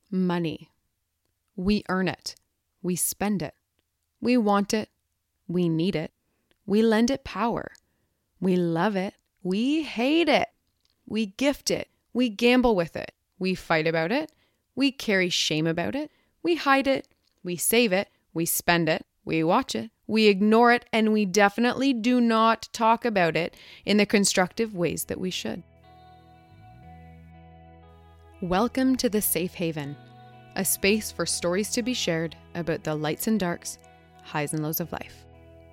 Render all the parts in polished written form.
Money. We earn it. We spend it. We want it. We need it. We lend it power. We love it. We hate it. We gift it. We gamble with it. We fight about it. We carry shame about it. We hide it. We save it. We spend it. We watch it. We ignore it. And we definitely do not talk about it in the constructive ways that we should. Welcome to the Safe Haven, a space for stories to be shared about the lights and darks, highs and lows of life.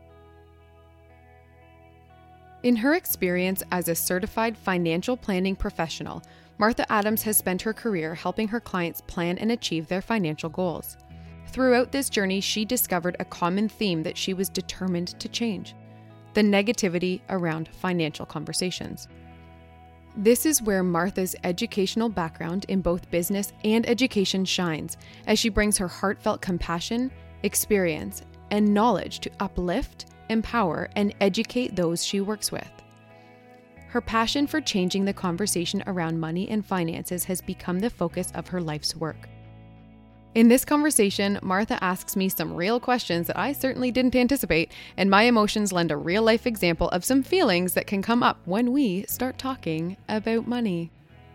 In her experience as a certified financial planning professional, Martha Adams has spent her career helping her clients plan and achieve their financial goals. Throughout this journey, she discovered a common theme that she was determined to change: the negativity around financial conversations. This is where Martha's educational background in both business and education shines, as she brings her heartfelt compassion, experience, and knowledge to uplift, empower, and educate those she works with. Her passion for changing the conversation around money and finances has become the focus of her life's work. In this conversation, Martha asks me some real questions that I certainly didn't anticipate, and my emotions lend a real-life example of some feelings that can come up when we start talking about money.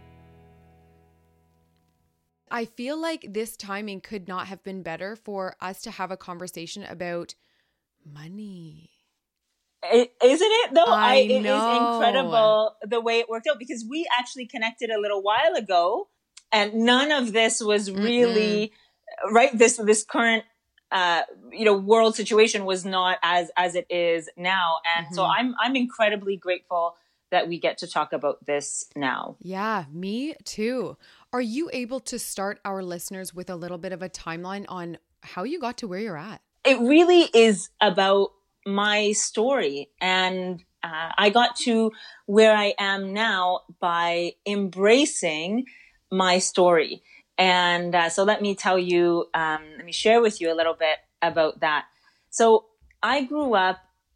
I feel like this timing could not have been better for us to have a conversation about money. Isn't it though? I know. It is incredible the way it worked out, because we actually connected a little while ago and none of this was really right. This current, world situation was not as it is now. And so I'm incredibly grateful that we get to talk about this now. Yeah, me too. Are you able to start our listeners with a little bit of a timeline on how you got to where you're at? It really is about my story. And I got to where I am now by embracing my story. And so let me tell you, let me share with you a little bit about that. So I grew up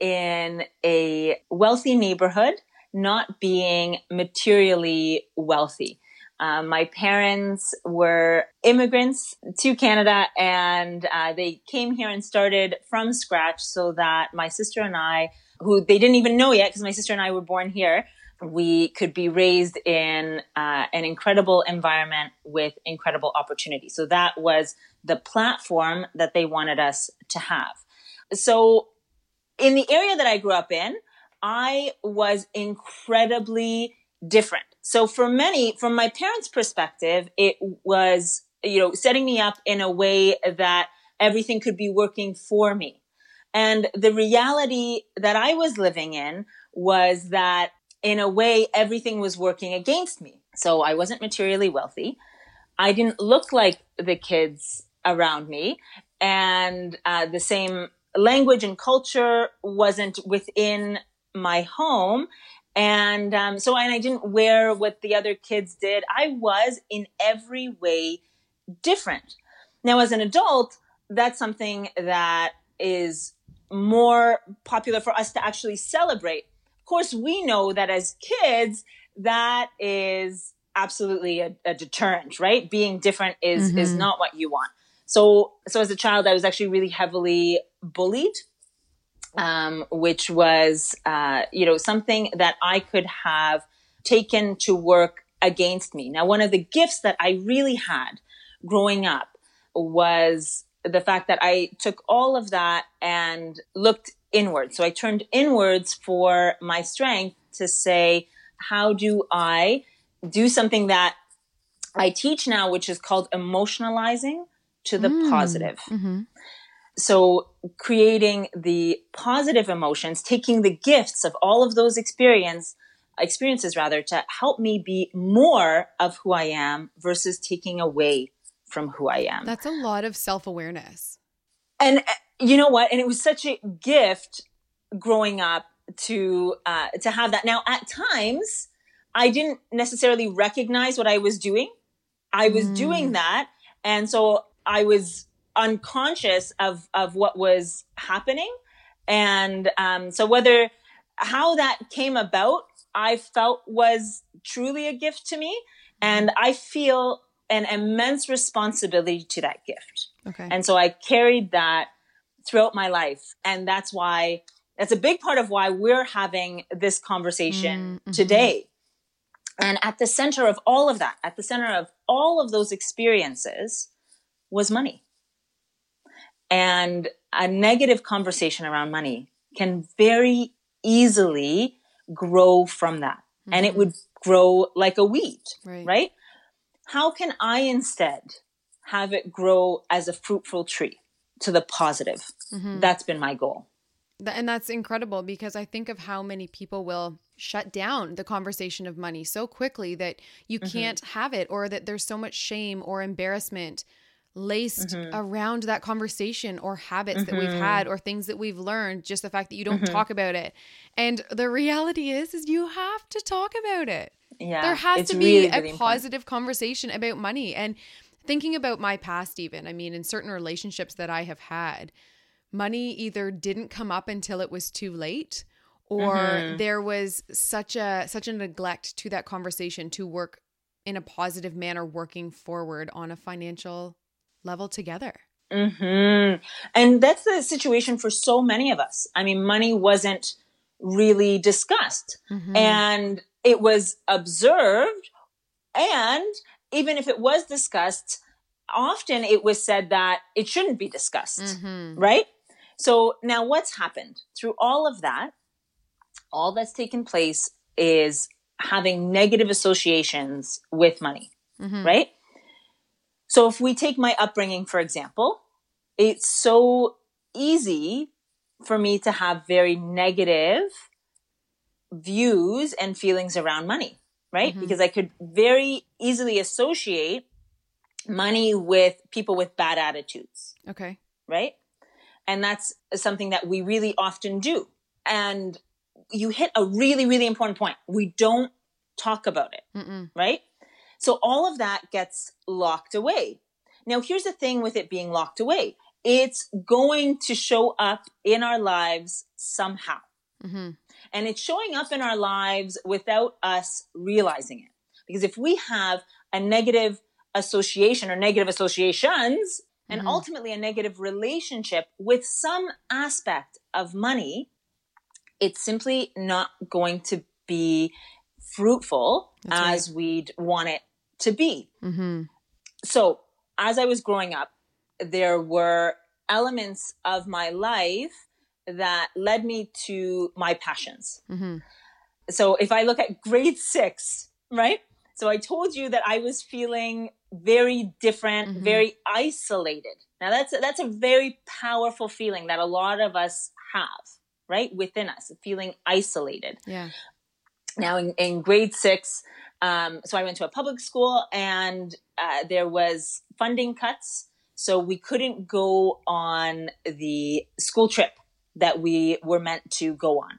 in a wealthy neighborhood, not being materially wealthy. My parents were immigrants to Canada, and they came here and started from scratch so that my sister and I, who they didn't even know yet because my sister and I were born here, we could be raised in an incredible environment with incredible opportunity. So that was the platform that they wanted us to have. So in the area that I grew up in, I was incredibly different. So from my parents' perspective, it was, setting me up in a way that everything could be working for me. And the reality that I was living in was that in a way, everything was working against me. So I wasn't materially wealthy. I didn't look like the kids around me. And the same language and culture wasn't within my home. And and I didn't wear what the other kids did. I was in every way different. Now, as an adult, that's something that is more popular for us to actually celebrate. Of course, we know that as kids, that is absolutely a deterrent, right? Being different is not what you want. So as a child, I was actually really heavily bullied, which was, something that I could have taken to work against me. Now, one of the gifts that I really had growing up was the fact that I took all of that and looked inwards. So I turned inwards for my strength to say, how do I do something that I teach now, which is called emotionalizing to the positive. So creating the positive emotions, taking the gifts of all of those experiences to help me be more of who I am versus taking away from who I am. That's a lot of self-awareness. And you know what? And it was such a gift growing up to have that. Now, at times, I didn't necessarily recognize what I was doing. I was doing that. And so I was unconscious of what was happening. And so how that came about, I felt was truly a gift to me. And I feel an immense responsibility to that gift. Okay. And so I carried that throughout my life. And that's a big part of why we're having this conversation today. And at the center of all of that, at the center of all of those experiences was money. And a negative conversation around money can very easily grow from that. And it would grow like a weed, right? How can I instead have it grow as a fruitful tree to the positive? That's been my goal. And that's incredible, because I think of how many people will shut down the conversation of money so quickly that you can't have it, or that there's so much shame or embarrassment laced around that conversation, or habits that we've had, or things that we've learned, just the fact that you don't talk about it. And the reality is you have to talk about it. Yeah, there has to be a positive conversation about money. And thinking about my past, even, I mean, in certain relationships that I have had, money either didn't come up until it was too late, or there was such a neglect to that conversation to work in a positive manner, working forward on a financial level together. And that's the situation for so many of us. I mean, money wasn't really discussed, and it was observed. And even if it was discussed, often it was said that it shouldn't be discussed, right? So now what's happened through all of that? All that's taken place is having negative associations with money, right? So if we take my upbringing, for example, it's so easy for me to have very negative views and feelings around money, right? Because I could very easily associate money with people with bad attitudes. Okay. Right? And that's something that we really often do. And you hit a really, really important point. We don't talk about it, right? So all of that gets locked away. Now, here's the thing with it being locked away. It's going to show up in our lives somehow. And it's showing up in our lives without us realizing it. Because if we have a negative association or negative associations, and ultimately a negative relationship with some aspect of money, it's simply not going to be fruitful as we'd want it to be. So as I was growing up, there were elements of my life that led me to my passions. So if I look at grade 6, right? So I told you that I was feeling very different, very isolated. Now that's a very powerful feeling that a lot of us have, right? Within us, feeling isolated. Yeah. Now in grade 6, so I went to a public school, and there was funding cuts. So we couldn't go on the school trip that we were meant to go on.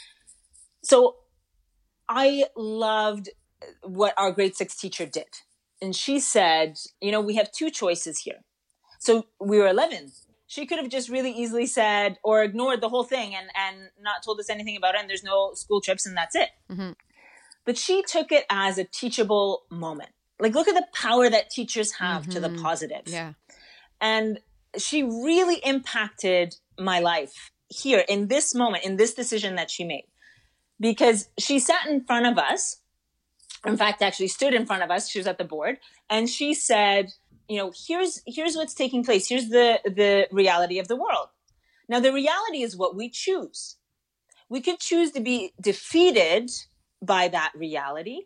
So I loved what our grade 6 teacher did. And she said, we have 2 choices here. So we were 11. She could have just really easily said, or ignored the whole thing and not told us anything about it. And there's no school trips, and that's it. But she took it as a teachable moment. Like, look at the power that teachers have to the positive. Yeah. And she really impacted my life here in this moment, in this decision that she made. Because she sat in front of us, in fact, actually stood in front of us. She was at the board, and she said, here's what's taking place. Here's the reality of the world. Now, the reality is what we choose. We could choose to be defeated by that reality,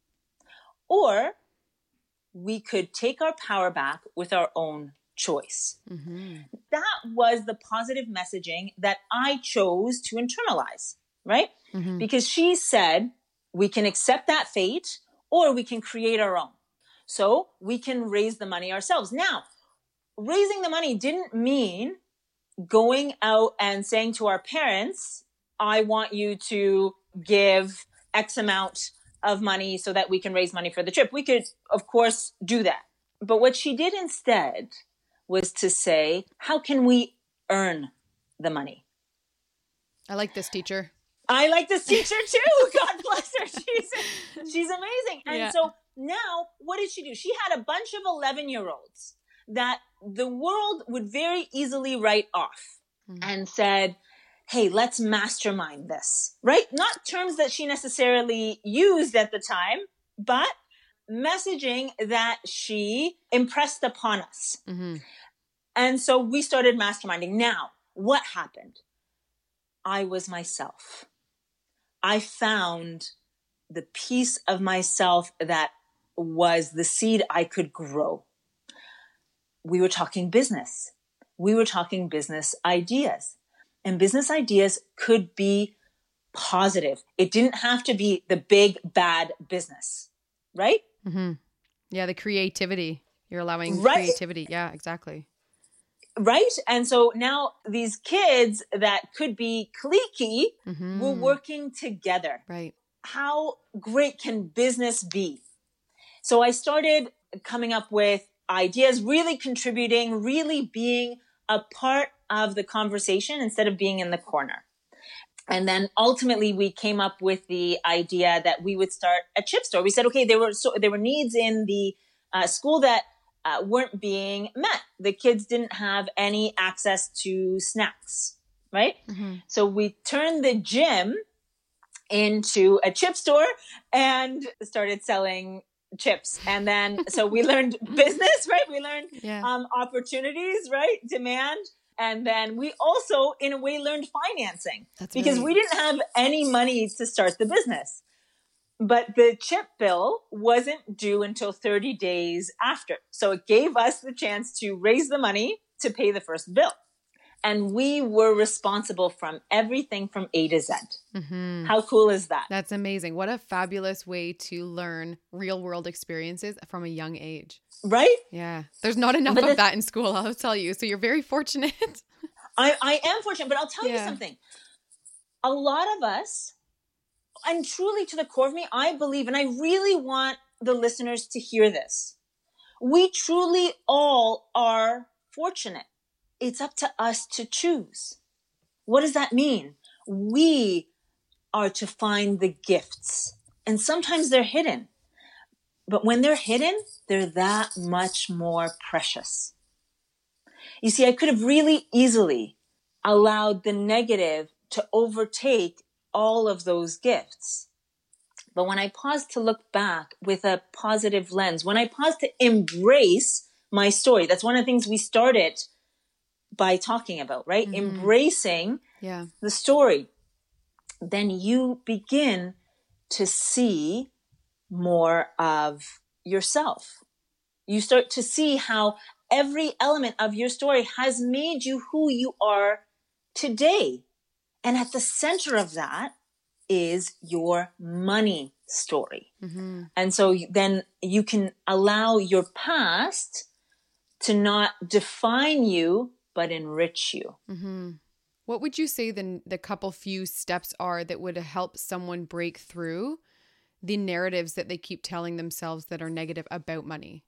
or we could take our power back with our own choice. That was the positive messaging that I chose to internalize, right? Because she said, we can accept that fate, or we can create our own. So we can raise the money ourselves. Now, raising the money didn't mean going out and saying to our parents, I want you to give X amount of money so that we can raise money for the trip. We could, of course, do that. But what she did instead was to say, how can we earn the money? I like this teacher. I like this teacher too. God bless her. She's amazing. And so now, what did she do? She had a bunch of 11-year-olds that the world would very easily write off and said, hey, let's mastermind this, right? Not terms that she necessarily used at the time, but messaging that she impressed upon us. And so we started masterminding. Now, what happened? I was myself. I found the piece of myself that was the seed I could grow. We were talking business. We were talking business ideas. And business ideas could be positive. It didn't have to be the big, bad business, right? Yeah, the creativity. You're allowing Right? creativity. Yeah, exactly. Right? And so now these kids that could be cliquey were working together. Right. How great can business be? So I started coming up with ideas, really contributing, really being a part of the conversation instead of being in the corner. And then ultimately we came up with the idea that we would start a chip store. We said, okay, there were needs in the school that weren't being met. The kids didn't have any access to snacks, right? So we turned the gym into a chip store and started selling chips. And then, so we learned business, right? We learned opportunities, right? Demand. And then we also, in a way, learned financing because we didn't have any money to start the business. But the chip bill wasn't due until 30 days after. So it gave us the chance to raise the money to pay the first bill. And we were responsible from everything from A to Z. How cool is that? That's amazing. What a fabulous way to learn real world experiences from a young age. Right? Yeah. There's not enough of that in school, I'll tell you. So you're very fortunate. I am fortunate, but I'll tell you something. A lot of us, and truly to the core of me, I believe, and I really want the listeners to hear this. We truly all are fortunate. It's up to us to choose. What does that mean? We are to find the gifts. And sometimes they're hidden. But when they're hidden, they're that much more precious. You see, I could have really easily allowed the negative to overtake all of those gifts. But when I paused to look back with a positive lens, when I paused to embrace my story, that's one of the things we started by talking about, right? Embracing the story. Then you begin to see more of yourself. You start to see how every element of your story has made you who you are today. And at the center of that is your money story. And so then you can allow your past to not define you, but enrich you. What would you say the couple few steps are that would help someone break through the narratives that they keep telling themselves that are negative about money?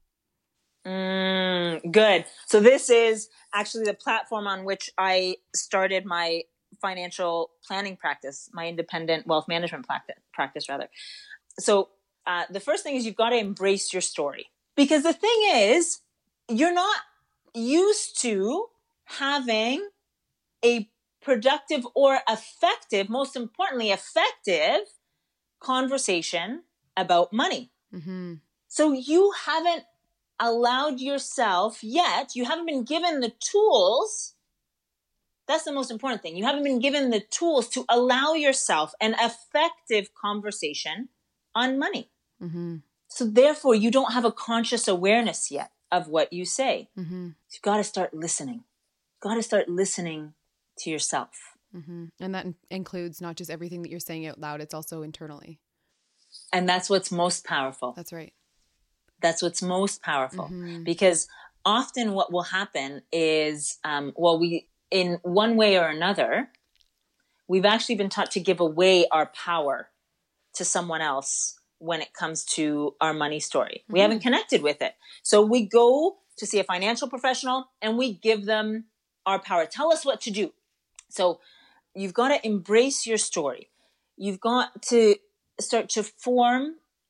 Good. So this is actually the platform on which I started my financial planning practice, my independent wealth management practice rather. So the first thing is you've got to embrace your story. Because the thing is, you're not used to having a productive or effective, most importantly, effective conversation about money. So you haven't allowed yourself yet, you haven't been given the tools. That's the most important thing. You haven't been given the tools to allow yourself an effective conversation on money. So therefore, you don't have a conscious awareness yet of what you say. You've got to start listening. Got to start listening to yourself. And that includes not just everything that you're saying out loud, it's also internally. And that's what's most powerful. That's right. That's what's most powerful. Because often what will happen is, we, in one way or another, we've actually been taught to give away our power to someone else when it comes to our money story. We haven't connected with it. So we go to see a financial professional and we give them our power. Tell us what to do. So you've got to embrace your story. You've got to start to form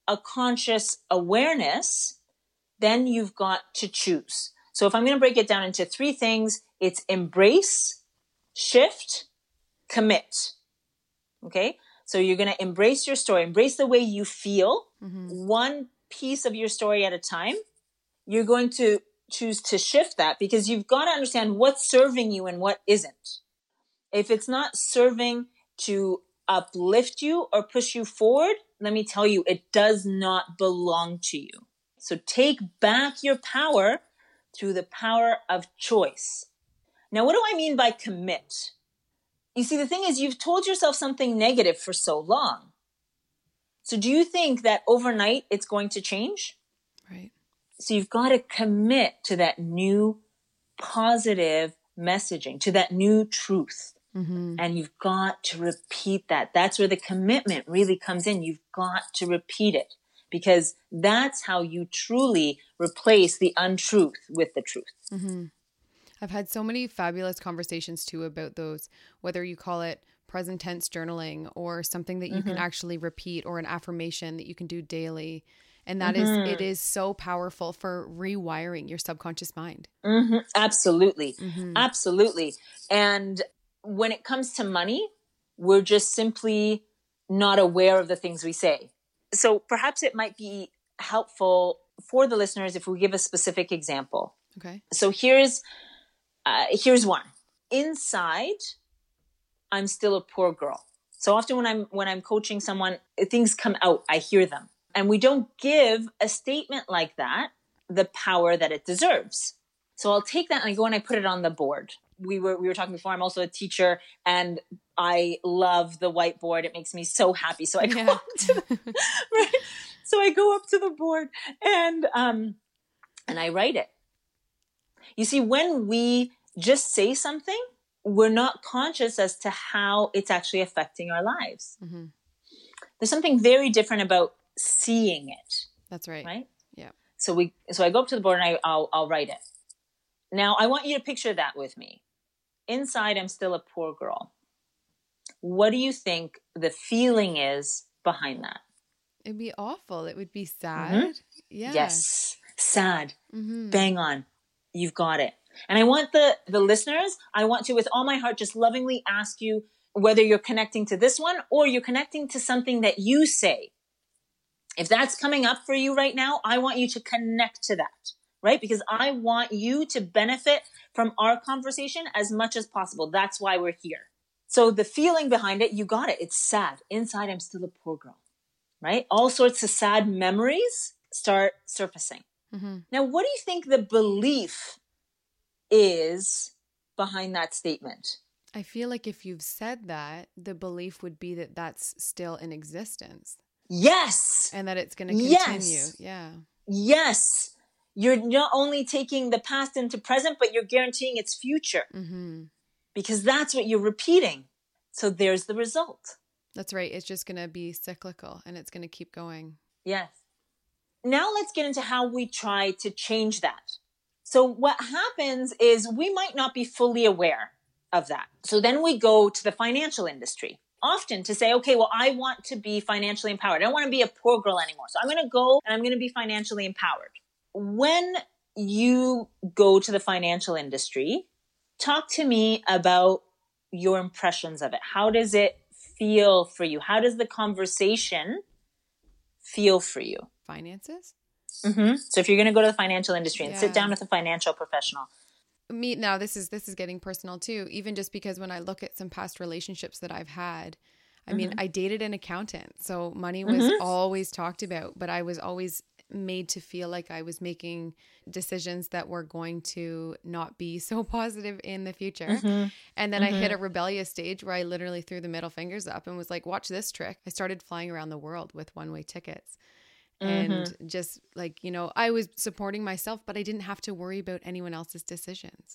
a conscious awareness, then you've got to choose. So if I'm going to break it down into 3 things, it's embrace, shift, commit. Okay? So you're going to embrace your story, embrace the way you feel, one piece of your story at a time. You're going to choose to shift that because you've got to understand what's serving you and what isn't. If it's not serving to uplift you or push you forward, let me tell you, it does not belong to you. So take back your power through the power of choice. Now, what do I mean by commit? You see, the thing is, you've told yourself something negative for so long. So do you think that overnight it's going to change? Right. So you've got to commit to that new positive messaging, to that new truth. And you've got to repeat that. That's where the commitment really comes in. You've got to repeat it because that's how you truly replace the untruth with the truth. I've had so many fabulous conversations too about those, whether you call it present tense journaling or something that you can actually repeat or an affirmation that you can do daily. And that is, it is so powerful for rewiring your subconscious mind. Absolutely. Absolutely. And when it comes to money, we're just simply not aware of the things we say. So perhaps it might be helpful for the listeners if we give a specific example. Okay. So here's one. Inside, I'm still a poor girl. So often when I'm coaching someone, things come out, I hear them. And we don't give a statement like that the power that it deserves. So I'll take that and I go and I put it on the board. We were talking before, I'm also a teacher and I love the whiteboard. It makes me so happy. So I go up to right? So I go up to the board and I write it. You see, when we just say something, we're not conscious as to how it's actually affecting our lives. There's something very different about seeing it. That's right. Right? Yeah. So I go up to the board and I'll write it. Now I want you to picture that with me. Inside, I'm still a poor girl. What do you think the feeling is behind that? It'd be awful. It would be sad. Yeah. Yes. Sad. Bang on. You've got it. And I want the listeners, I want to, with all my heart, just lovingly ask you whether you're connecting to this one or you're connecting to something that you say. If that's coming up for you right now, I want you to connect to that, right? Because I want you to benefit from our conversation as much as possible. That's why we're here. So the feeling behind it, you got it. It's sad. Inside, I'm still a poor girl, right? All sorts of sad memories start surfacing. Now, what do you think the belief is behind that statement? I feel like if you've said that, the belief would be that that's still in existence. Yes. And that it's going to continue. Yeah. Yes. You're not only taking the past into present, but you're guaranteeing its future. Because that's what you're repeating. So there's the result. That's right. It's just going to be cyclical and it's going to keep going. Yes. Now let's get into how we try to change that. So what happens is we might not be fully aware of that. So then we go to the financial industry. Often to say, okay, well, I want to be financially empowered. I don't want to be a poor girl anymore. So I'm going to go and I'm going to be financially empowered. When you go to the financial industry, talk to me about your impressions of it. How does it feel for you? How does the conversation feel for you? Finances? So if you're going to go to the financial industry and sit down with a financial professional. Now this is getting personal too, even just because when I look at some past relationships that I've had, I mean, I dated an accountant, so money was always talked about, but I was always made to feel like I was making decisions that were going to not be so positive in the future. And then I hit a rebellious stage where I literally threw the middle fingers up and was like, watch this trick. I started flying around the world with one-way tickets. And just like, I was supporting myself, but I didn't have to worry about anyone else's decisions.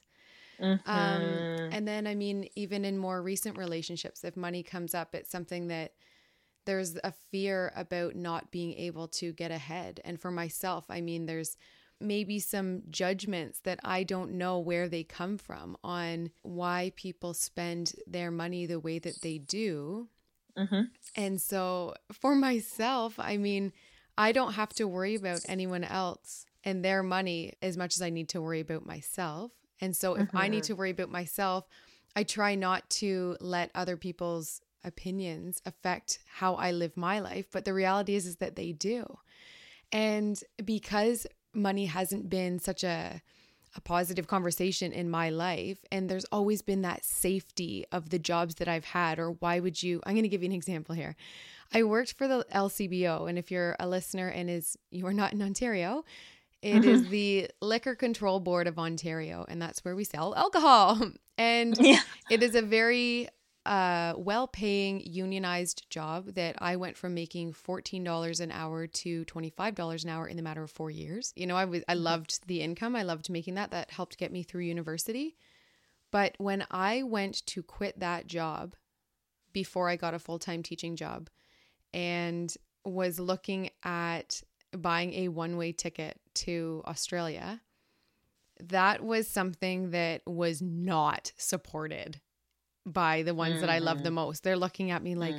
And then, I mean, even in more recent relationships, if money comes up, it's something that there's a fear about not being able to get ahead. And for myself, I mean, there's maybe some judgments that I don't know where they come from on why people spend their money the way that they do. And so for myself, I mean, I don't have to worry about anyone else and their money as much as I need to worry about myself. And so if I need to worry about myself, I try not to let other people's opinions affect how I live my life. But the reality is that they do. And because money hasn't been such a positive conversation in my life, and there's always been that safety of the jobs that I've had, or why would you, I'm going to give you an example here. I worked for the LCBO, and if you're a listener and you are not in Ontario, it is the Liquor Control Board of Ontario, and that's where we sell alcohol. And it is a very well-paying unionized job that I went from making $14 an hour to $25 an hour in the matter of 4 years. You know, I loved the income. I loved making that. That helped get me through university. But when I went to quit that job before I got a full-time teaching job and was looking at buying a one-way ticket to Australia, that was something that was not supported by the ones that I love the most. They're looking at me like,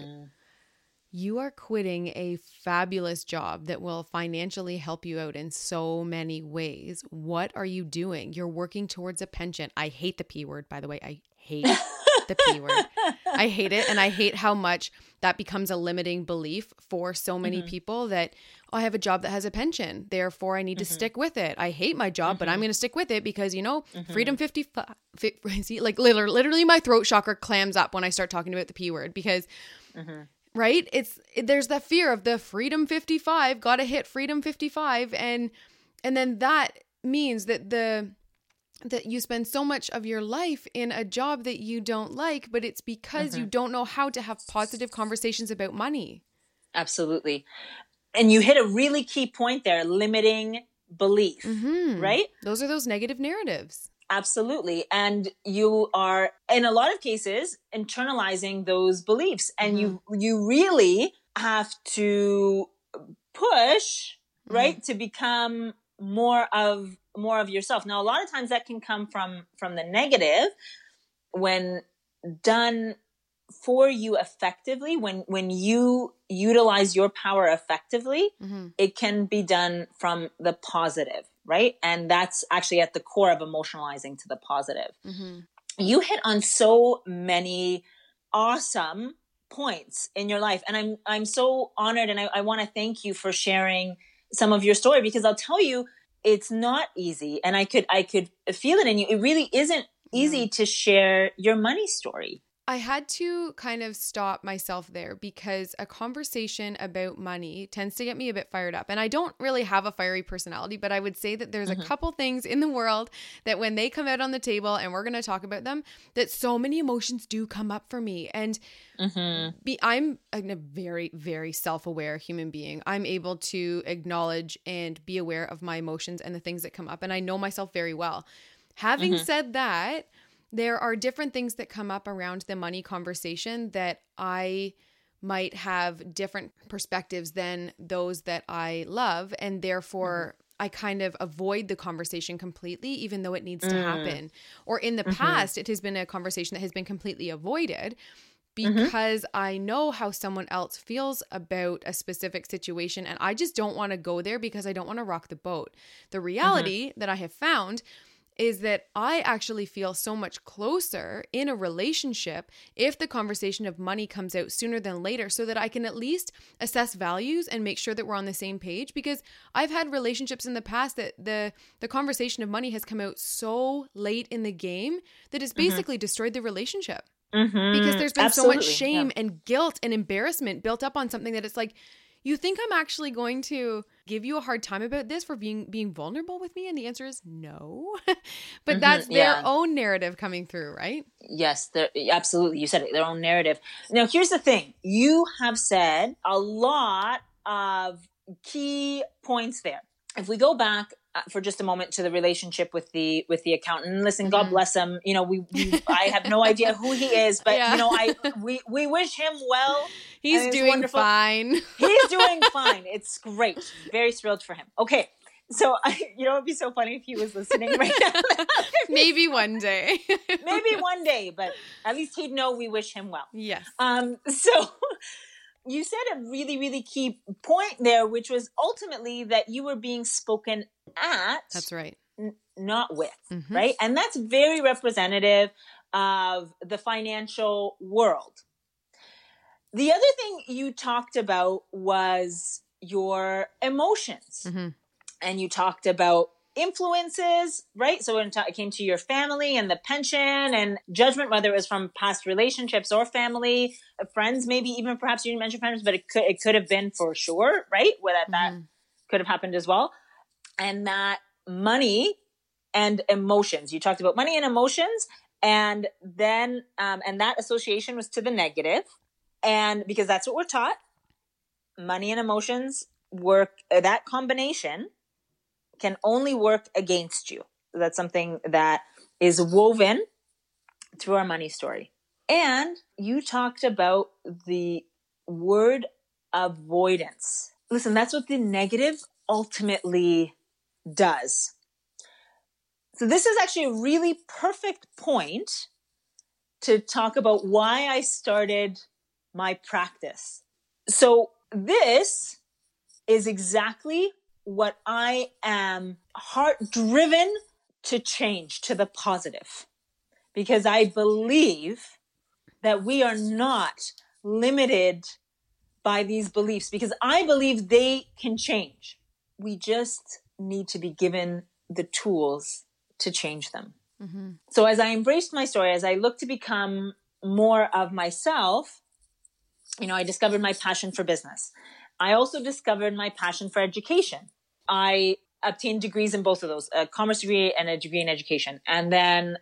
you are quitting a fabulous job that will financially help you out in so many ways. What are you doing? You're working towards a pension. I hate the P word, by the way. I hate the P word. I hate it. And I hate how much that becomes a limiting belief for so many people that, oh, I have a job that has a pension, therefore I need to stick with it. I hate my job, but I'm going to stick with it because, you know, Freedom 55, see, like literally my throat chakra clams up when I start talking about the P word because, right? There's that fear of the Freedom 55, got to hit Freedom 55. And then that means that you spend so much of your life in a job that you don't like, but it's because you don't know how to have positive conversations about money. Absolutely. And you hit a really key point there, limiting belief, right? Those are those negative narratives. Absolutely. And you are, in a lot of cases, internalizing those beliefs. And you really have to push, right, to become more of yourself. Now, a lot of times that can come from the negative. When done for you effectively, when you utilize your power effectively, it can be done from the positive, right? And that's actually at the core of emotionalizing to the positive. You hit on so many awesome points in your life. And I'm so honored, and I want to thank you for sharing some of your story, because I'll tell you, it's not easy. And I could feel it in you. It really isn't easy to share your money story. I had to kind of stop myself there because a conversation about money tends to get me a bit fired up. And I don't really have a fiery personality, but I would say that there's a couple things in the world that when they come out on the table and we're going to talk about them, that so many emotions do come up for me. And I'm a very, very self-aware human being. I'm able to acknowledge and be aware of my emotions and the things that come up. And I know myself very well. Having said that, there are different things that come up around the money conversation that I might have different perspectives than those that I love. And therefore, I kind of avoid the conversation completely, even though it needs to happen. Or in the past, it has been a conversation that has been completely avoided because I know how someone else feels about a specific situation. And I just don't want to go there because I don't want to rock the boat. The reality that I have found is that I actually feel so much closer in a relationship if the conversation of money comes out sooner than later, so that I can at least assess values and make sure that we're on the same page. Because I've had relationships in the past that the conversation of money has come out so late in the game that it's basically destroyed the relationship. Because there's been so much shame and guilt and embarrassment built up on something that it's like, you think I'm actually going to give you a hard time about this for being vulnerable with me? And the answer is no. But that's their own narrative coming through, right? Yes, absolutely. You said it, their own narrative. Now, here's the thing. You have said a lot of key points there. If we go back for just a moment to the relationship with the accountant, listen, God bless him. You know, I have no idea who he is, but you know, we wish him well. He's doing fine. He's doing fine. It's great. Very thrilled for him. Okay. So, you know, it'd be so funny if he was listening right now. Maybe one day. Maybe one day, but at least he'd know we wish him well. Yes. you said a really, really key point there, which was ultimately that you were being spoken at. That's right. Not with, right? And that's very representative of the financial world. The other thing you talked about was your emotions. And you talked about influences, right? So when it came to your family and the pension and judgment, whether it was from past relationships or family, friends, maybe even perhaps you didn't mention friends, but it could have been for sure, right? Where that could have happened as well. And that money and emotions, you talked about money and emotions, and then, and that association was to the negative. And because that's what we're taught, money and emotions work, that combination can only work against you. That's something that is woven through our money story. And you talked about the word avoidance. Listen, that's what the negative ultimately does. So this is actually a really perfect point to talk about why I started my practice. So this is exactly what I am heart-driven to change to the positive, because I believe that we are not limited by these beliefs, because I believe they can change. We just need to be given the tools to change them. So as I embraced my story, as I looked to become more of myself, I discovered my passion for business. I also discovered my passion for education. I obtained degrees in both of those, a commerce degree and a degree in education. And then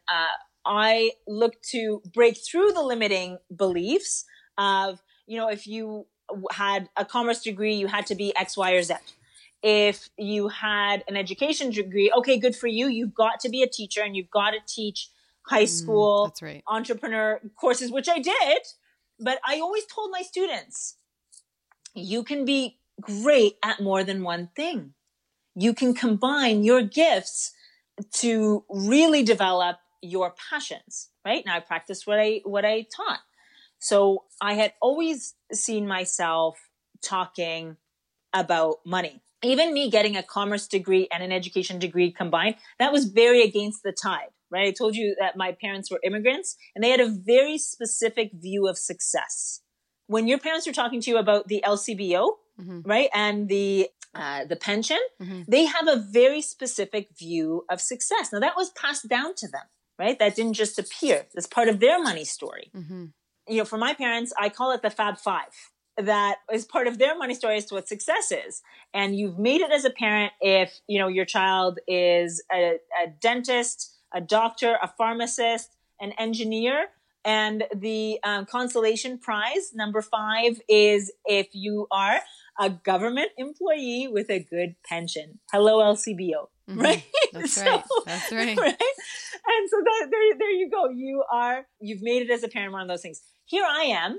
I looked to break through the limiting beliefs of, if you had a commerce degree, you had to be X, Y, or Z. If you had an education degree, okay, good for you. You've got to be a teacher and you've got to teach high school That's right. entrepreneur courses, which I did. But I always told my students, you can be great at more than one thing. You can combine your gifts to really develop your passions, right? Now I practiced what I taught. So I had always seen myself talking about money. Even me getting a commerce degree and an education degree combined, that was very against the tide, right? I told you that my parents were immigrants and they had a very specific view of success. When your parents are talking to you about the LCBO, right, and the pension, they have a very specific view of success. Now that was passed down to them, right? That didn't just appear. That's part of their money story. For my parents, I call it the Fab Five. That is part of their money story as to what success is. And you've made it as a parent if, your child is a dentist, a doctor, a pharmacist, an engineer. And the consolation prize, number 5, is if you are a government employee with a good pension. Hello, LCBO. Right? That's right. That's right. Right? And so there you go. You've made it as a parent, one of those things. Here I am.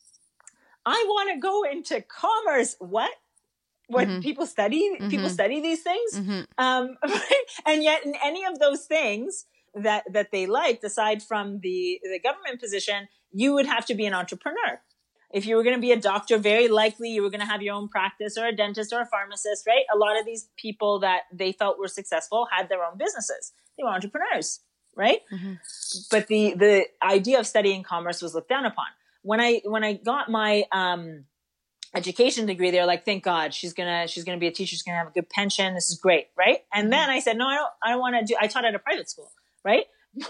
I want to go into commerce. What people study? People study these things. Right? And yet in any of those things that they liked, aside from the government position, you would have to be an entrepreneur. If you were going to be a doctor, very likely you were going to have your own practice, or a dentist or a pharmacist, right? A lot of these people that they felt were successful had their own businesses. They were entrepreneurs, right? But the idea of studying commerce was looked down upon. When I got my education degree, they were like, thank God, she's gonna be a teacher, she's gonna have a good pension, this is great, right? And then I said, no, I don't want to do. I taught at a private school, right?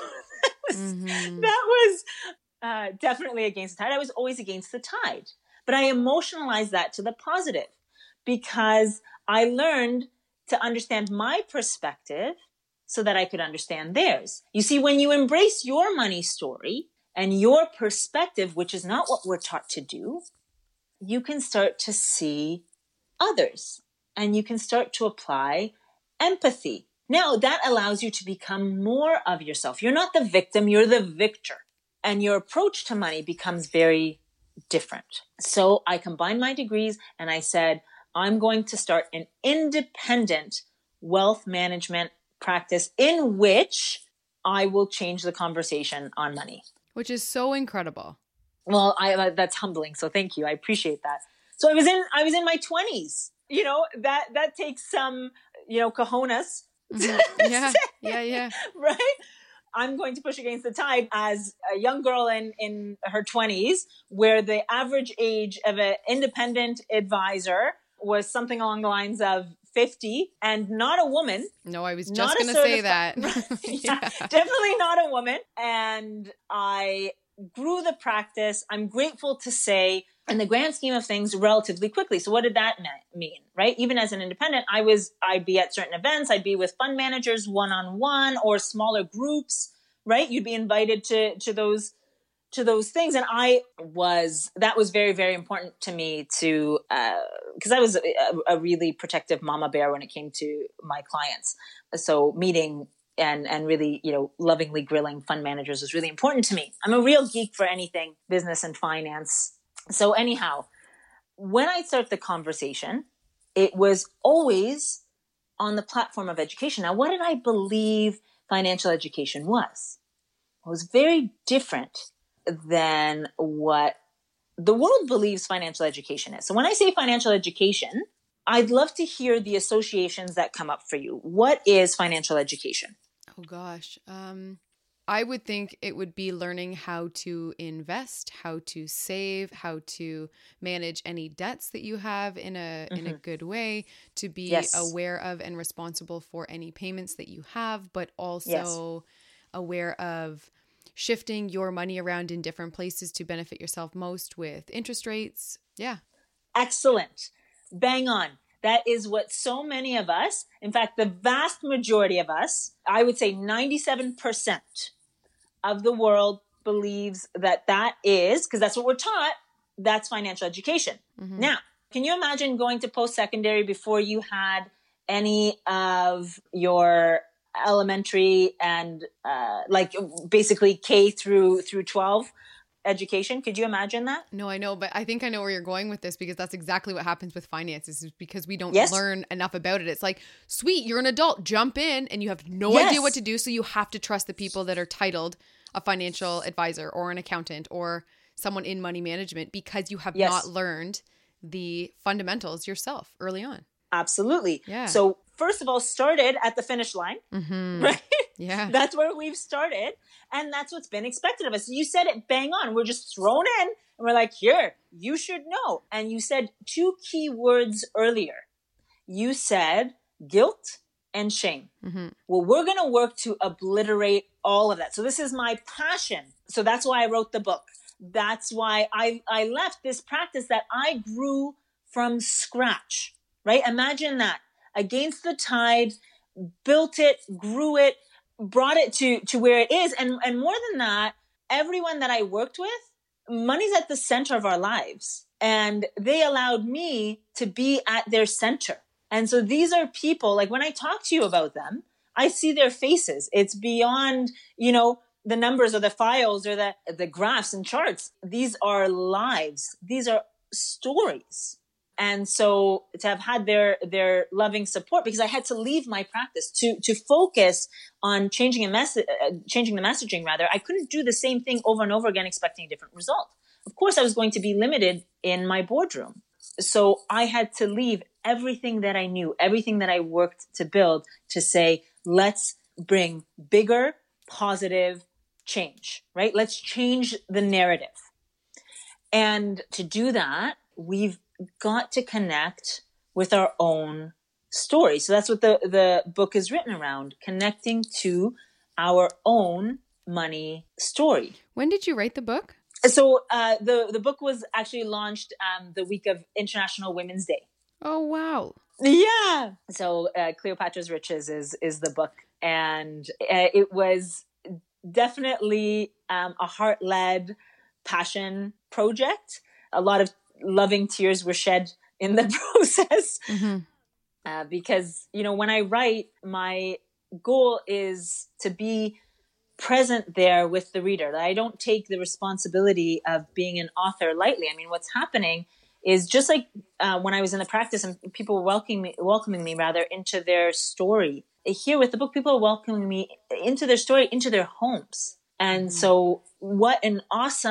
That was definitely against the tide. I was always against the tide, but I emotionalized that to the positive because I learned to understand my perspective so that I could understand theirs. You see, when you embrace your money story and your perspective, which is not what we're taught to do, you can start to see others and you can start to apply empathy. Now that allows you to become more of yourself. You're not the victim, you're the victor. And your approach to money becomes very different. So I combined my degrees and I said, I'm going to start an independent wealth management practice in which I will change the conversation on money. Which is so incredible. Well, that's humbling. So thank you. I appreciate that. So I was in my 20s. That takes some, cojones. Mm-hmm. Yeah. Right? I'm going to push against the tide as a young girl in her 20s, where the average age of an independent advisor was something along the lines of 50, and not a woman. No, I was just going to say that. Yeah, definitely not a woman. And I grew the practice. I'm grateful to say, in the grand scheme of things, relatively quickly. So what did that mean, right? Even as an independent, I'd be at certain events. I'd be with fund managers one-on-one or smaller groups, right? You'd be invited to those things. And that was very, very important to me because I was a really protective mama bear when it came to my clients. So meeting and really, lovingly grilling fund managers was really important to me. I'm a real geek for anything business and finance. So anyhow, when I start the conversation, it was always on the platform of education. Now, what did I believe financial education was? It was very different than what the world believes financial education is. So when I say financial education, I'd love to hear the associations that come up for you. What is financial education? Oh gosh. I would think it would be learning how to invest, how to save, how to manage any debts that you have in a good way, to be aware of and responsible for any payments that you have, but also aware of shifting your money around in different places to benefit yourself most with interest rates. Yeah. Excellent. Bang on. That is what so many of us, in fact, the vast majority of us, I would say 97% of the world believes that is, because that's what we're taught, that's financial education. Mm-hmm. Now, can you imagine going to post-secondary before you had any of your elementary and basically K through 12 education? Could you imagine that? No, I know, but I think I know where you're going with this, because that's exactly what happens with finances, is because we don't learn enough about it. It's like, sweet, you're an adult, jump in, and you have no idea what to do. So you have to trust the people that are titled a financial advisor or an accountant or someone in money management, because you have not learned the fundamentals yourself early on. Absolutely. Yeah. So first of all, started at the finish line, right? Yeah. That's where we've started. And that's what's been expected of us. You said it bang on. We're just thrown in and we're like, here, you should know. And you said two key words earlier. You said guilt and shame. Mm-hmm. Well, we're going to work to obliterate all of that. So this is my passion. So that's why I wrote the book. That's why I left this practice that I grew from scratch, right? Imagine that. Against the tide, built it, grew it, brought it to where it is. And more than that, everyone that I worked with, money's at the center of our lives. And they allowed me to be at their center. And so these are people, like when I talk to you about them, I see their faces. It's beyond, the numbers or the files or the graphs and charts. These are lives. These are stories. And so to have had their loving support, because I had to leave my practice to focus on changing the messaging rather, I couldn't do the same thing over and over again, expecting a different result. Of course, I was going to be limited in my boardroom. So I had to leave everything that I knew, everything that I worked to build, to say, let's bring bigger, positive change, right? Let's change the narrative. And to do that, we've got to connect with our own story. So that's what the book is written around, connecting to our own money story. When did you write the book? So the book was actually launched the week of International Women's Day. Oh, wow. Yeah. So Cleopatra's Riches is the book. And it was definitely a heart-led passion project. A lot of loving tears were shed in the process. Mm-hmm. Because, when I write, my goal is to be present there with the reader. I don't take the responsibility of being an author lightly. I mean, what's happening is just like when I was in the practice and people were welcoming me into their story. Here with the book, people are welcoming me into their story, into their homes. And so what an awesome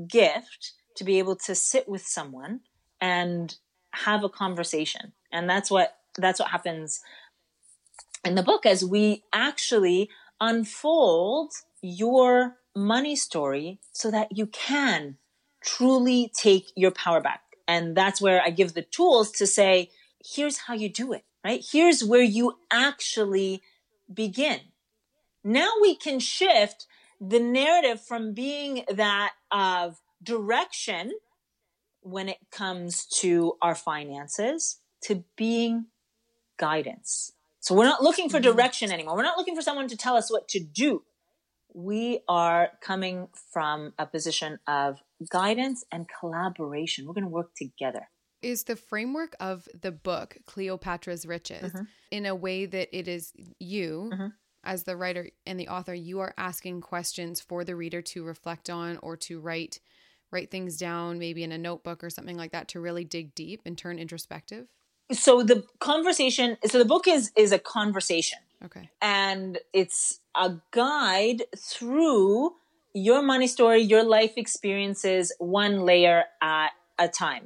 gift to be able to sit with someone and have a conversation. And that's what happens in the book, as we actually unfold your money story so that you can truly take your power back. And that's where I give the tools to say, here's how you do it, right? Here's where you actually begin. Now we can shift the narrative from being that of direction when it comes to our finances to being guidance. So we're not looking for direction anymore. We're not looking for someone to tell us what to do. We are coming from a position of guidance and collaboration. We're going to work together. Is the framework of the book, Cleopatra's Riches, in a way that it is you, as the writer and the author, you are asking questions for the reader to reflect on or to write things down, maybe in a notebook or something like that, to really dig deep and turn introspective? So the book is a conversation. Okay. And it's a guide through your money story, your life experiences, one layer at a time.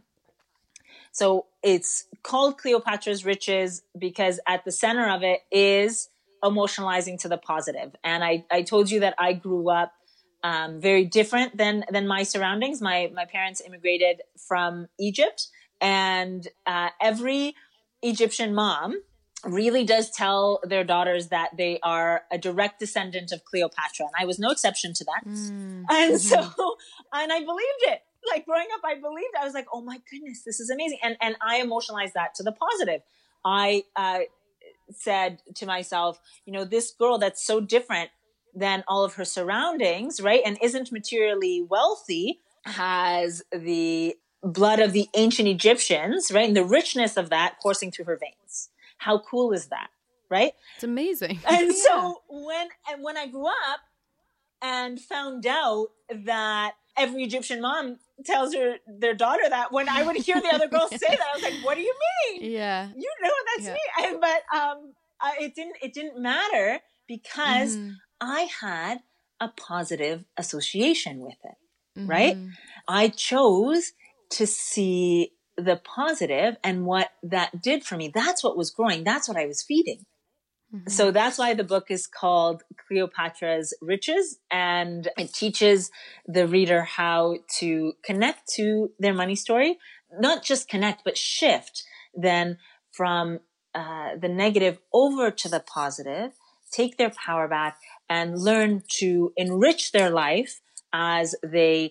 So it's called Cleopatra's Riches because at the center of it is emotionalizing to the positive. And I told you that I grew up very different than my surroundings. My parents immigrated from Egypt, and every Egyptian mom really does tell their daughters that they are a direct descendant of Cleopatra. And I was no exception to that. And so, and I believed it. Like growing up, I believed, I was like, oh my goodness, this is amazing. And I emotionalized that to the positive. I said to myself, this girl that's so different than all of her surroundings, right? And isn't materially wealthy, has the blood of the ancient Egyptians, right? And the richness of that coursing through her veins. How cool is that, right? It's amazing. And so when I grew up and found out that every Egyptian mom tells their daughter that, when I would hear the other girls say that, I was like, what do you mean? Yeah. That's me. But it didn't matter because I had a positive association with it, right? I chose to see the positive and what that did for me. That's what was growing. That's what I was feeding. So that's why the book is called Cleopatra's Riches, and it teaches the reader how to connect to their money story, not just connect, but shift then from the negative over to the positive, take their power back and learn to enrich their life as they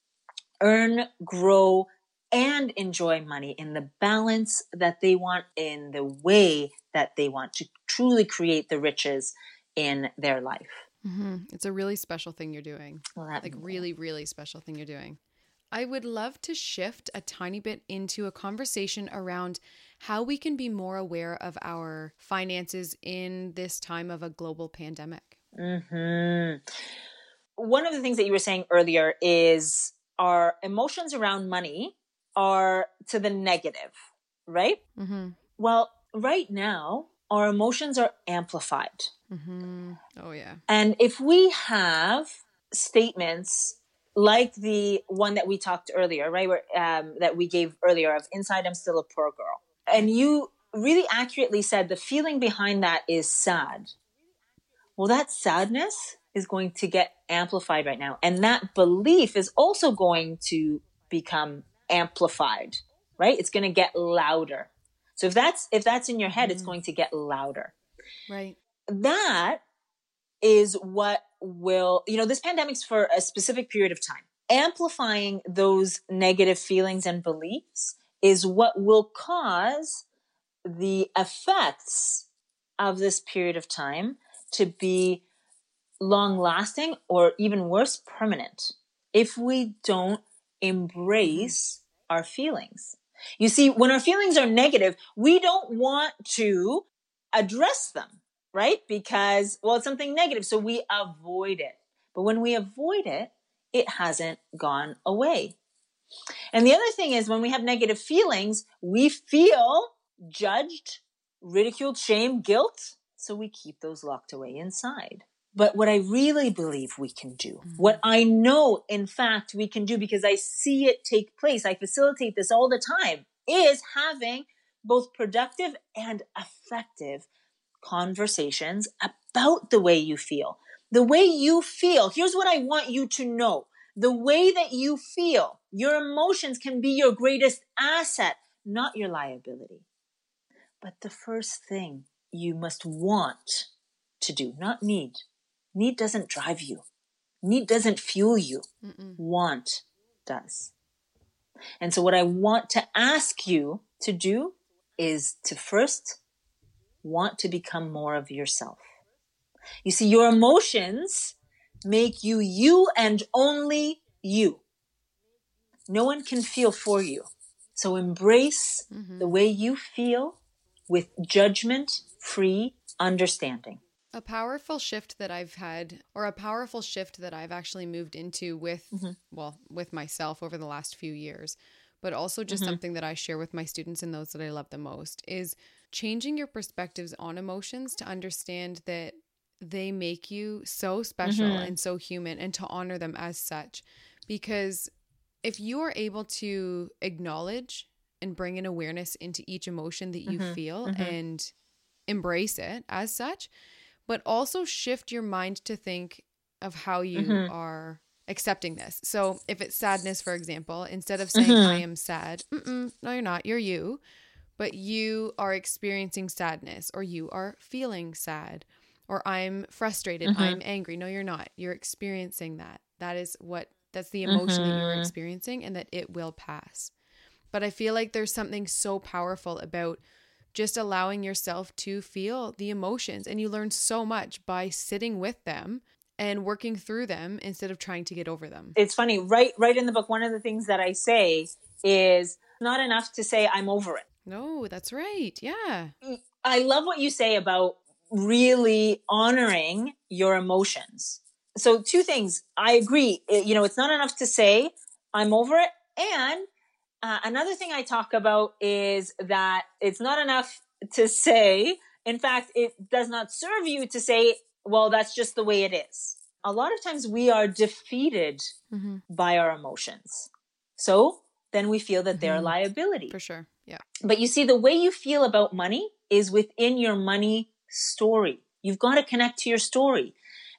earn, grow, and enjoy money in the balance that they want, in the way that they want to truly create the riches in their life. It's a really special thing you're doing. Well, really, really special thing you're doing. I would love to shift a tiny bit into a conversation around how we can be more aware of our finances in this time of a global pandemic. One of the things that you were saying earlier is our emotions around money are to the negative, right? Well, right now, our emotions are amplified. Oh, yeah. And if we have statements like the one that we talked earlier, right, where, that we gave earlier of inside I'm still a poor girl. And you really accurately said the feeling behind that is sad. Well, that sadness is going to get amplified right now. And that belief is also going to become amplified, right? It's going to get louder. So if that's in your head, it's going to get louder. Right. That is what will, this pandemic's for a specific period of time. Amplifying those negative feelings and beliefs is what will cause the effects of this period of time to be long lasting, or even worse, permanent, if we don't embrace our feelings. You see, when our feelings are negative, we don't want to address them, right? Because, well, it's something negative, so we avoid it. But when we avoid it, it hasn't gone away. And the other thing is, when we have negative feelings, we feel judged, ridiculed, shame, guilt. So we keep those locked away inside. But what I really believe we can do, what I know, in fact, we can do because I see it take place, I facilitate this all the time, is having both productive and effective conversations about the way you feel. The way you feel, here's what I want you to know. The way that you feel, your emotions can be your greatest asset, not your liability. But the first thing you must want to do, not need. Need doesn't drive you. Need doesn't fuel you. Want does. And so what I want to ask you to do is to first want to become more of yourself. You see, your emotions make you you and only you. No one can feel for you. So embrace the way you feel with judgment-free understanding. A powerful shift that I've had, or a powerful shift that I've actually moved into with, with myself over the last few years, but also just something that I share with my students and those that I love the most, is changing your perspectives on emotions to understand that they make you so special and so human, and to honor them as such. Because if you are able to acknowledge and bring an awareness into each emotion that you feel and embrace it as such, but also shift your mind to think of how you are accepting this. So if it's sadness, for example, instead of saying, I am sad, no, you're not, you're you, but you are experiencing sadness, or you are feeling sad, or I'm frustrated, I'm angry. No, you're not. You're experiencing that. That's the emotion that you're experiencing, and that it will pass. But I feel like there's something so powerful about just allowing yourself to feel the emotions, and you learn so much by sitting with them and working through them instead of trying to get over them. It's funny, right in the book, one of the things that I say is not enough to say I'm over it. No, that's right. Yeah. I love what you say about really honoring your emotions. So two things. I agree. It's not enough to say I'm over it. And another thing I talk about is that it's not enough to say, in fact, it does not serve you to say, well, that's just the way it is. A lot of times we are defeated by our emotions. So then we feel that they're a liability. For sure. Yeah. But you see, the way you feel about money is within your money story. You've got to connect to your story.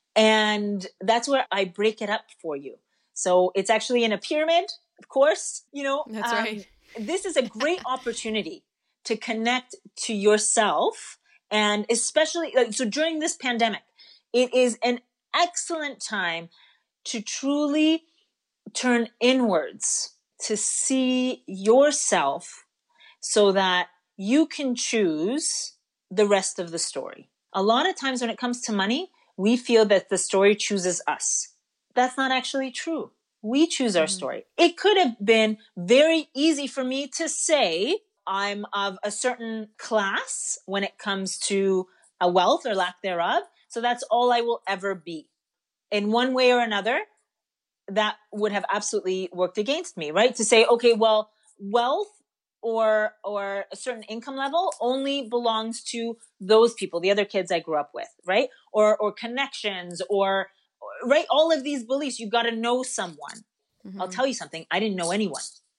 And that's where I break it up for you. So it's actually in a pyramid, of course, That's right. This is a great opportunity to connect to yourself. And especially, so during this pandemic, it is an excellent time to truly turn inwards, to see yourself so that you can choose the rest of the story. A lot of times when it comes to money, we feel that the story chooses us. That's not actually true. We choose our story. It could have been very easy for me to say I'm of a certain class when it comes to a wealth or lack thereof. So that's all I will ever be. In one way or another, that would have absolutely worked against me, right? To say, okay, well, wealth or a certain income level only belongs to those people, the other kids I grew up with, right? Or connections or right? All of these beliefs, you've got to know someone. I'll tell you something. I didn't know anyone.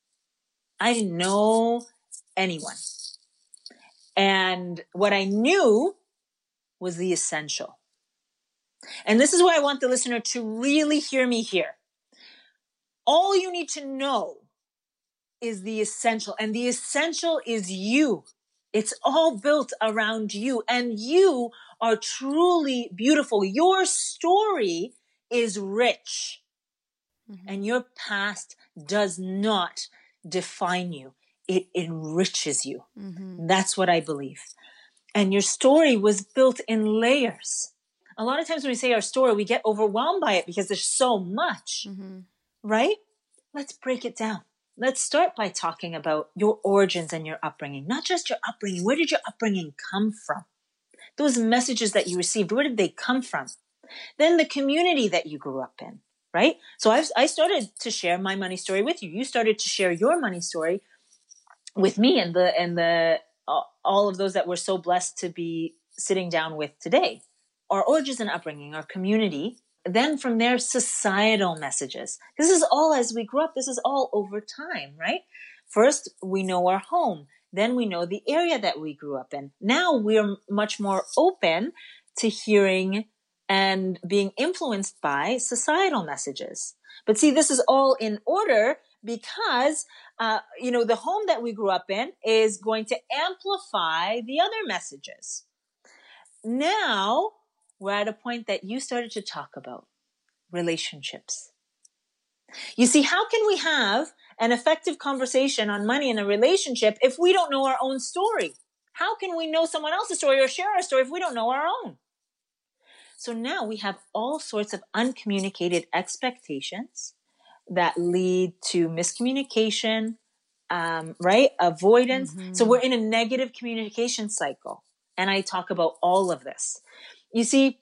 And what I knew was the essential. And this is where I want the listener to really hear me here. All you need to know is the essential. And the essential is you. It's all built around you. And you are truly beautiful. Your story is rich. And your past does not define you. It enriches you. That's what I believe. And your story was built in layers. A lot of times when we say our story, we get overwhelmed by it because there's so much, right? Let's break it down. Let's start by talking about your origins and your upbringing. Not just your upbringing. Where did your upbringing come from? Those messages that you received, where did they come from? Then the community that you grew up in, right? So I started to share my money story with you. You started to share your money story with me and the all of those that we're so blessed to be sitting down with today. our origins and upbringing, our community. Then from there, societal messages. This is all as we grow up. This is all over time, right? First, we know our home. Then we know the area that we grew up in. Now we're much more open to hearing and being influenced by societal messages. But see, this is all in order because, the home that we grew up in is going to amplify the other messages. Now we're at a point that you started to talk about relationships. You see, how can we have an effective conversation on money in a relationship if we don't know our own story? How can we know someone else's story or share our story if we don't know our own? So now we have all sorts of uncommunicated expectations that lead to miscommunication, right? Avoidance. Mm-hmm. So we're in a negative communication cycle. And I talk about all of this. You see,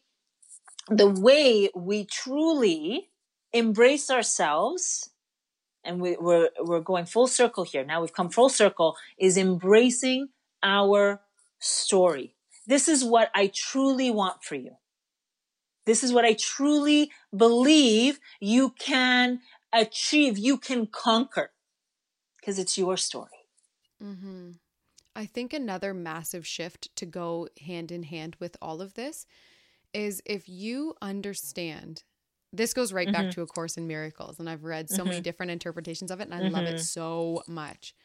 the way we truly embrace ourselves, and we're going full circle here. Now we've come full circle, is embracing our story. This is what I truly want for you. This is what I truly believe you can achieve, you can conquer, because it's your story. Mm-hmm. I think another massive shift to go hand in hand with all of this is if you understand, this goes right back to A Course in Miracles, and I've read so many different interpretations of it, and I love it so much.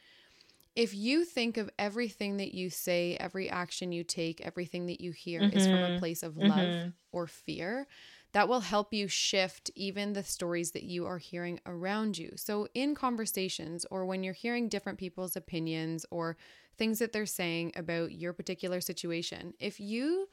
If you think of everything that you say, every action you take, everything that you hear is from a place of love or fear, that will help you shift even the stories that you are hearing around you. So in conversations, or when you're hearing different people's opinions or things that they're saying about your particular situation, if you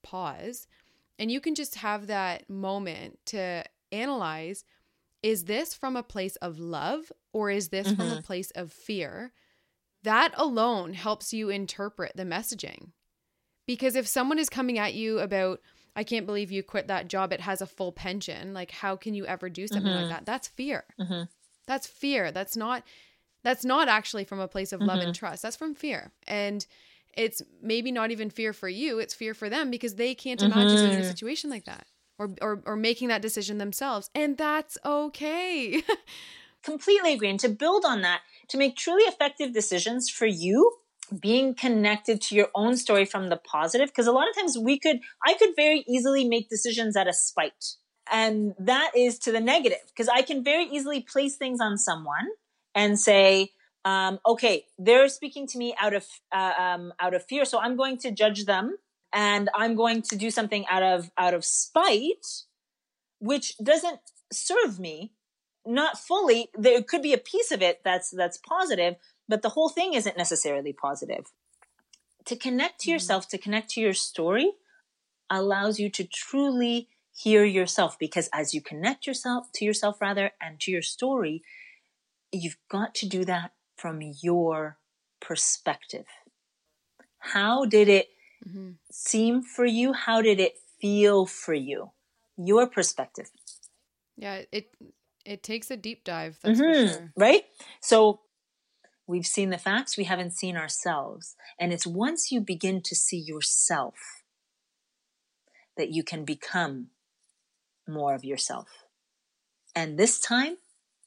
pause and you can just have that moment to analyze, is this from a place of love or is this from a place of fear? That alone helps you interpret the messaging. Because if someone is coming at you about, I can't believe you quit that job, it has a full pension, like how can you ever do something like that? That's fear. That's fear. That's not actually from a place of love and trust. That's from fear. And it's maybe not even fear for you, it's fear for them because they can't imagine being in a situation like that or making that decision themselves. And that's okay. Completely agree. And to build on that, to make truly effective decisions for you, being connected to your own story from the positive, because a lot of times I could very easily make decisions out of spite. And that is to the negative, because I can very easily place things on someone and say, okay, they're speaking to me out of fear. So I'm going to judge them and I'm going to do something out of spite, which doesn't serve me. Not fully. There could be a piece of it that's positive, but the whole thing isn't necessarily positive. To connect to yourself, to connect to your story, allows you to truly hear yourself, because as you connect to yourself and to your story, you've got to do that from your perspective. How did it seem for you? How did it feel for you? Your perspective. Yeah, it takes a deep dive, that's for sure. Right? So we've seen the facts, we haven't seen ourselves. And it's once you begin to see yourself that you can become more of yourself. And this time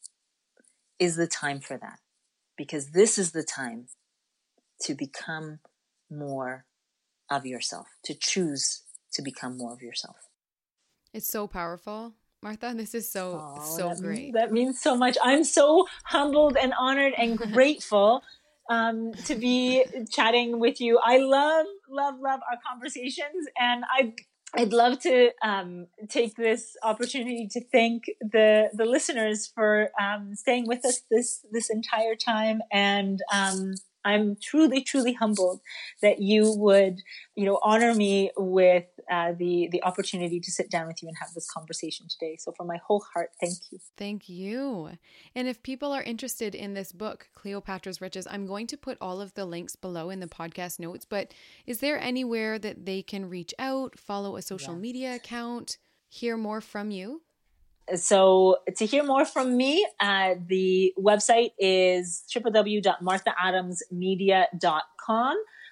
is the time for that. Because this is the time to become more of yourself, to choose to become more of yourself. It's so powerful. Martha, this is so great. That means so much. I'm so humbled and honored and grateful to be chatting with you. I love our conversations, and I'd love to take this opportunity to thank the listeners for staying with us this entire time. And I'm truly, truly humbled that you would, honor me with the opportunity to sit down with you and have this conversation today. So from my whole heart, thank you. Thank you. And if people are interested in this book, Cleopatra's Riches, I'm going to put all of the links below in the podcast notes, but is there anywhere that they can reach out, follow a social media account, hear more from you? So to hear more from me, the website is www.marthaadamsmedia.com.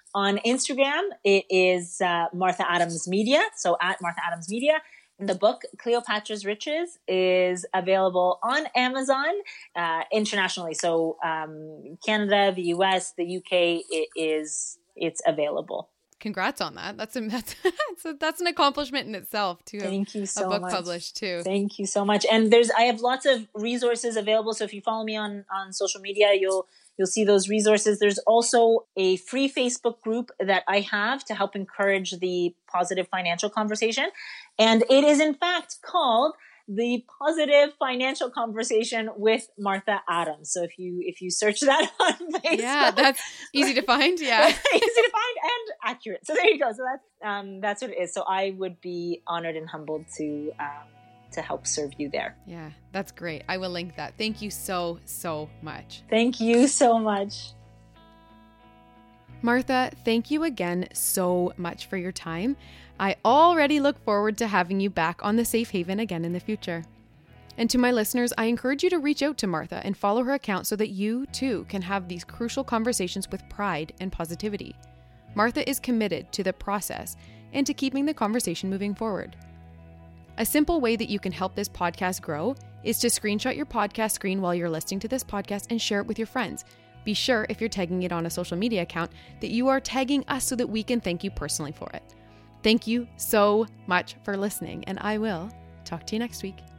On Instagram, it is Martha Adams Media, so at Martha Adams Media. The book, Cleopatra's Riches, is available on Amazon internationally. So Canada, the US, the UK, it's available. Congrats on that. That's an accomplishment in itself to Thank you so a book much. Published too. Thank you so much. And I have lots of resources available. So if you follow me on social media, you'll see those resources. There's also a free Facebook group that I have to help encourage the positive financial conversation. And it is in fact called the Positive Financial Conversation with Martha Adams. So if you search that on Facebook. Yeah, that's easy to find. Yeah. Easy to find and accurate. So there you go. So that's what it is. So I would be honored and humbled to help serve you there. Yeah, that's great. I will link that. Thank you so much. Thank you so much. Martha, thank you again so much for your time. I already look forward to having you back on the Safe Haven again in the future. And to my listeners, I encourage you to reach out to Martha and follow her account so that you too can have these crucial conversations with pride and positivity. Martha is committed to the process and to keeping the conversation moving forward. A simple way that you can help this podcast grow is to screenshot your podcast screen while you're listening to this podcast and share it with your friends. Be sure, if you're tagging it on a social media account, that you are tagging us so that we can thank you personally for it. Thank you so much for listening, and I will talk to you next week.